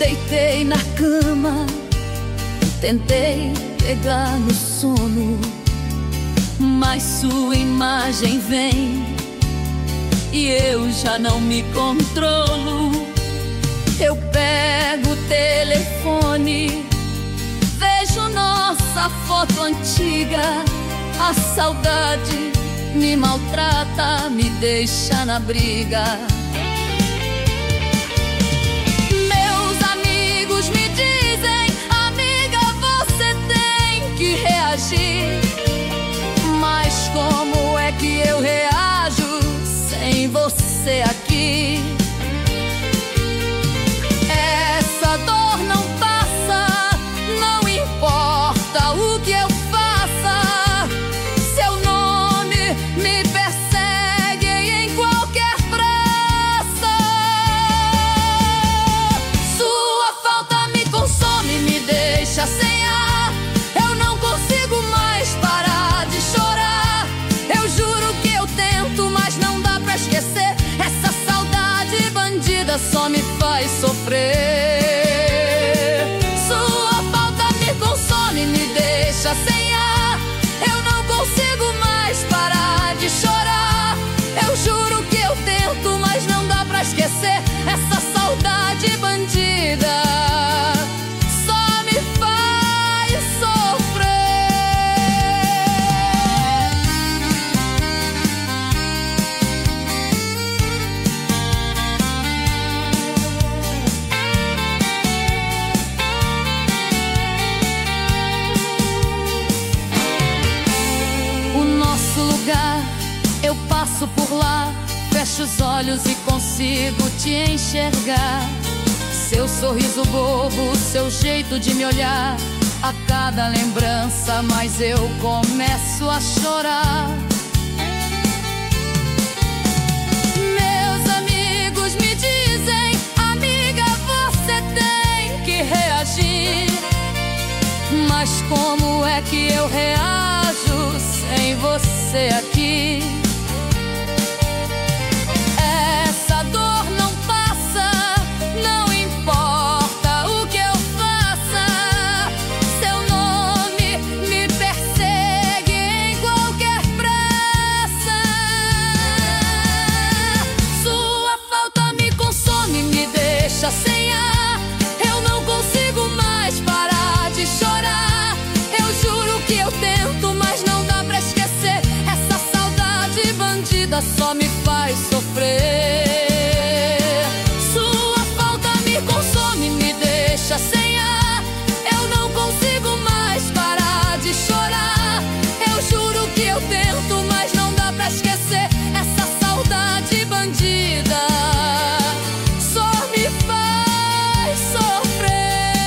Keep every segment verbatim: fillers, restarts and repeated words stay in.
deitei na cama, tentei pegar no sono, mas sua imagem vem e eu já não me controlo. Eu pego o telefone, vejo nossa foto antiga. A saudade me maltrata, me deixa na briga. Meus amigos me dizem: amiga, você tem que reagir. Mas como é que eu reajo sem você aqui? Essa dor não passa, não importa o que eu faça. Seu nome me persegue em qualquer praça. Sua falta me consome, me deixa sem ar. Eu não consigo mais parar de chorar. Eu juro que eu tento, mas não dá pra esquecer. Essa saudade bandida só me faz sofrer. Sua falta me consome, me deixa sem ar. Eu não consigo mais parar de chorar. Eu juro que eu tento, mas não dá pra esquecer. Essa saudade bandida só me faz sofrer. O nosso lugar, eu passo por lá, fecho os olhos e consigo te enxergar. Seu sorriso bobo, seu jeito de me olhar, a cada lembrança mais eu começo a chorar. Meus amigos me dizem: amiga, você tem que reagir. Mas como é que eu reajo sem você aqui? Essa dor não passa, não importa o que eu faça. Seu nome me persegue em qualquer praça. Sua falta me consome, me deixa sem ar. Eu não consigo mais parar de chorar. Eu juro que eu tento, mas não dá pra esquecer. Essa saudade bandida só me faz sofrer. Sua falta me consome, me deixa sem ar. Eu não consigo mais parar de chorar. Eu juro que eu tento, mas não dá pra esquecer. Essa saudade bandida só me faz sofrer.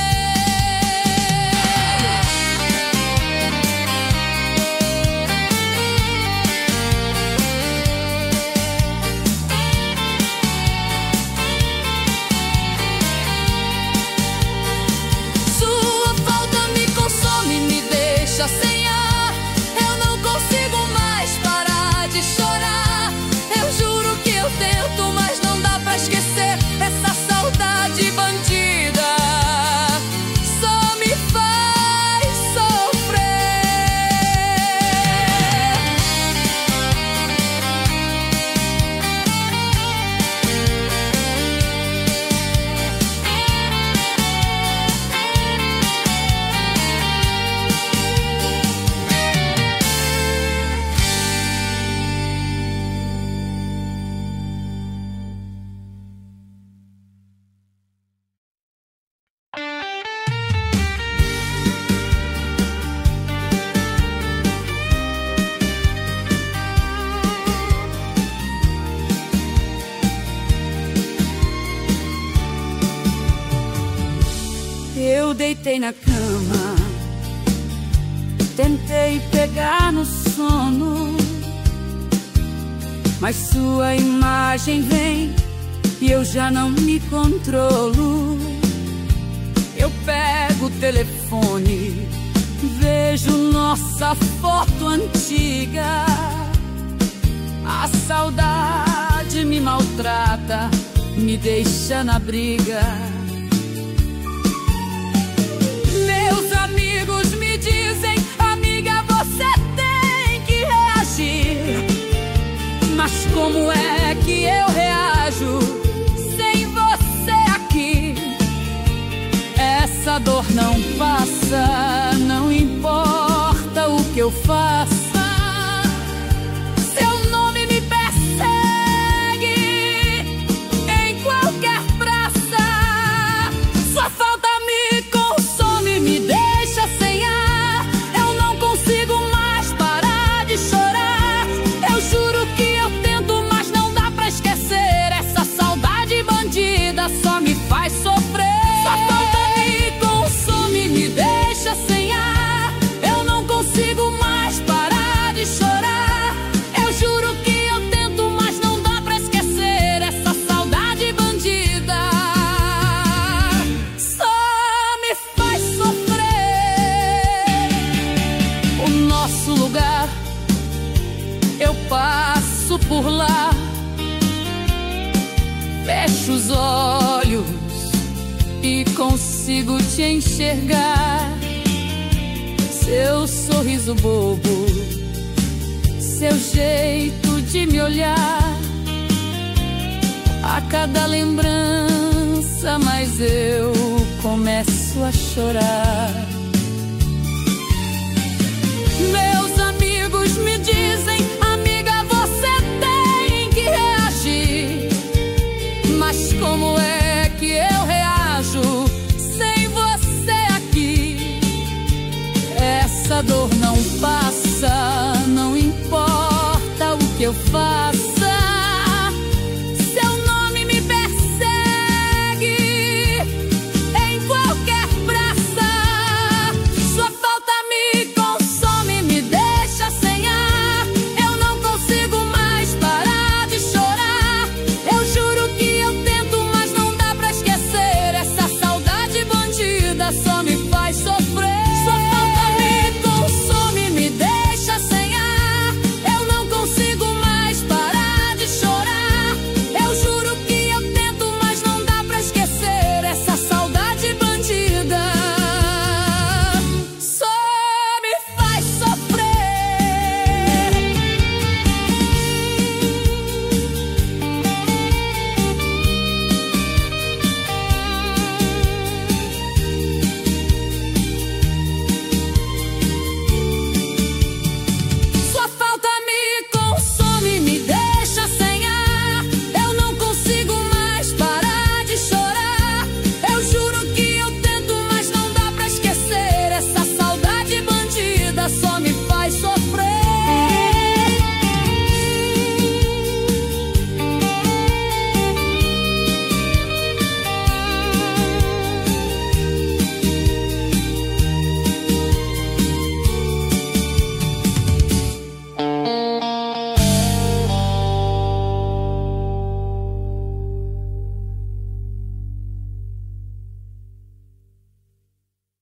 Sua falta me consome, me deixa sem ar. Eu não consigo mais parar de chorar. Eu juro que eu tento, mas não dá pra esquecer. Essa saudade bandida só me faz sofrer. Eu deitei na cama, tentei pegar no sono, mas sua imagem vem e eu já não me controlo. Eu pego o telefone, vejo nossa foto antiga. A saudade me maltrata, me deixa na briga. como é que eu reajo sem você aqui? Essa dor não passa, não importa o que eu faça. Seu nome me persegue em qualquer praça. Sua falta me consome, me deixa sem ar. Eu não consigo mais parar de chorar. Eu juro que eu tento, mas não dá pra esquecer. Essa saudade bandida só me faz sofrer. Sua falta me consome, me deixa sem ar. Eu não consigo mais parar de chorar. Eu juro que eu tento, mas não dá pra esquecer. Essa saudade bandida só me faz sofrer. O nosso lugar, eu passo por lá, fecho os olhos e consigo te enxergar. Seu sorriso bobo, seu jeito de me olhar. A cada lembrança mais eu começo a chorar. Meus amigos me dizem: amiga, você tem que reagir. Mas como é que eu